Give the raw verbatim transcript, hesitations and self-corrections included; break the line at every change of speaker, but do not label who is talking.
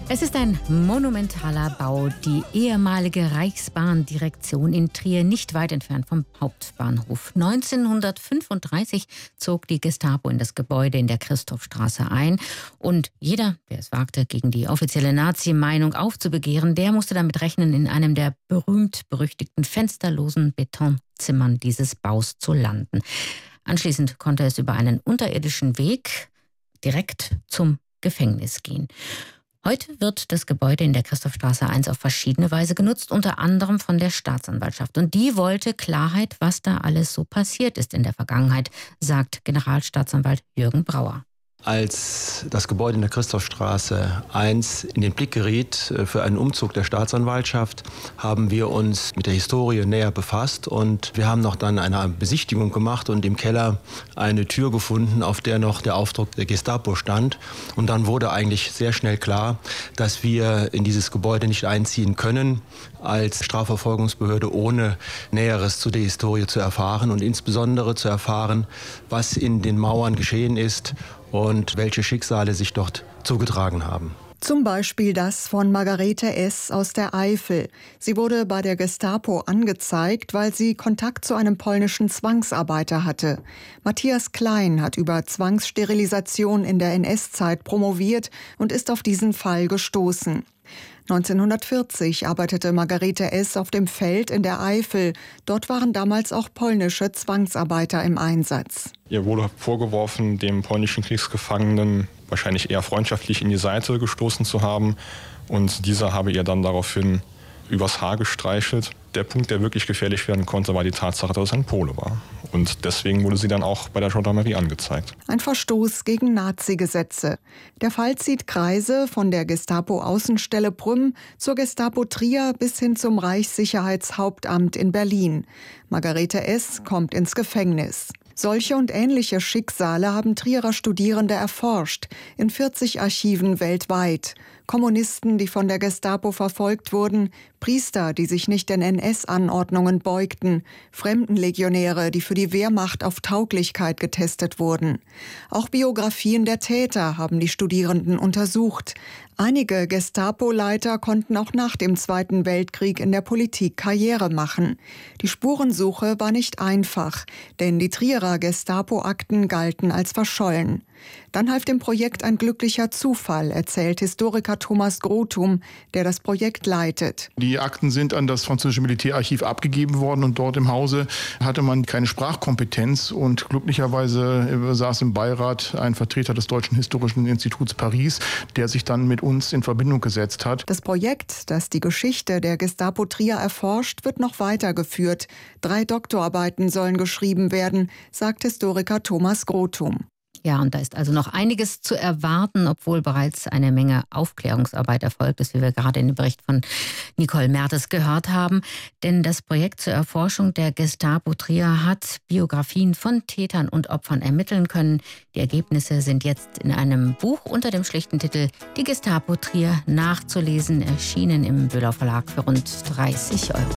Es ist ein monumentaler Bau, die ehemalige Reichsbahndirektion in Trier, nicht weit entfernt vom Hauptbahnhof. neunzehnhundertfünfunddreißig zog die Gestapo in das Gebäude in der Christophstraße ein. Und jeder, der es wagte, gegen die offizielle Nazi-Meinung aufzubegehren, der musste damit rechnen, in einem der berühmt-berüchtigten fensterlosen Betonzimmern dieses Baus zu landen. Anschließend konnte es über einen unterirdischen Weg direkt zum Gefängnis gehen. Heute wird das Gebäude in der Christophstraße eins auf verschiedene Weise genutzt, unter anderem von der Staatsanwaltschaft. Und die wollte Klarheit, was da alles so passiert ist in der Vergangenheit, sagt Generalstaatsanwalt Jürgen Brauer.
Als das Gebäude in der Christophstraße eins in den Blick geriet für einen Umzug der Staatsanwaltschaft, haben wir uns mit der Historie näher befasst und wir haben noch dann eine Besichtigung gemacht und im Keller eine Tür gefunden, auf der noch der Aufdruck der Gestapo stand. Und dann wurde eigentlich sehr schnell klar, dass wir in dieses Gebäude nicht einziehen können als Strafverfolgungsbehörde, ohne Näheres zu der Historie zu erfahren und insbesondere zu erfahren, was in den Mauern geschehen ist und welche Schicksale sich dort zugetragen haben.
Zum Beispiel das von Margarete S. aus der Eifel. Sie wurde bei der Gestapo angezeigt, weil sie Kontakt zu einem polnischen Zwangsarbeiter hatte. Matthias Klein hat über Zwangssterilisation in der N S-Zeit promoviert und ist auf diesen Fall gestoßen. neunzehnhundertvierzig arbeitete Margarete S. auf dem Feld in der Eifel. Dort waren damals auch polnische Zwangsarbeiter im Einsatz.
Ihr wurde vorgeworfen, dem polnischen Kriegsgefangenen wahrscheinlich eher freundschaftlich in die Seite gestoßen zu haben. Und dieser habe ihr dann daraufhin übers Haar gestreichelt. Der Punkt, der wirklich gefährlich werden konnte, war die Tatsache, dass es ein Pole war. Und deswegen wurde sie dann auch bei der Gendarmerie angezeigt.
Ein Verstoß gegen Nazi-Gesetze. Der Fall zieht Kreise von der Gestapo-Außenstelle Prüm zur Gestapo Trier bis hin zum Reichssicherheitshauptamt in Berlin. Margarete S. kommt ins Gefängnis. Solche und ähnliche Schicksale haben Trierer Studierende erforscht, in vierzig Archiven weltweit. Kommunisten, die von der Gestapo verfolgt wurden, Priester, die sich nicht den N S-Anordnungen beugten, Fremdenlegionäre, die für die Wehrmacht auf Tauglichkeit getestet wurden. Auch Biografien der Täter haben die Studierenden untersucht. Einige Gestapo-Leiter konnten auch nach dem Zweiten Weltkrieg in der Politik Karriere machen. Die Spurensuche war nicht einfach, denn die Trierer Gestapo-Akten galten als verschollen. Dann half dem Projekt ein glücklicher Zufall, erzählt Historiker Thomas Grothum, der das Projekt leitet.
Die Akten sind an das französische Militärarchiv abgegeben worden und dort im Hause hatte man keine Sprachkompetenz und glücklicherweise saß im Beirat ein Vertreter des Deutschen Historischen Instituts Paris, der sich dann mit uns in Verbindung gesetzt hat.
Das Projekt, das die Geschichte der Gestapo Trier erforscht, wird noch weitergeführt. Drei Doktorarbeiten sollen geschrieben werden, sagt Historiker Thomas Grothum.
Ja, und da ist also noch einiges zu erwarten, obwohl bereits eine Menge Aufklärungsarbeit erfolgt ist, wie wir gerade in dem Bericht von Nicole Mertes gehört haben. Denn das Projekt zur Erforschung der Gestapo Trier hat Biografien von Tätern und Opfern ermitteln können. Die Ergebnisse sind jetzt in einem Buch unter dem schlichten Titel Die Gestapo Trier nachzulesen, erschienen im Böhler Verlag für rund dreißig Euro.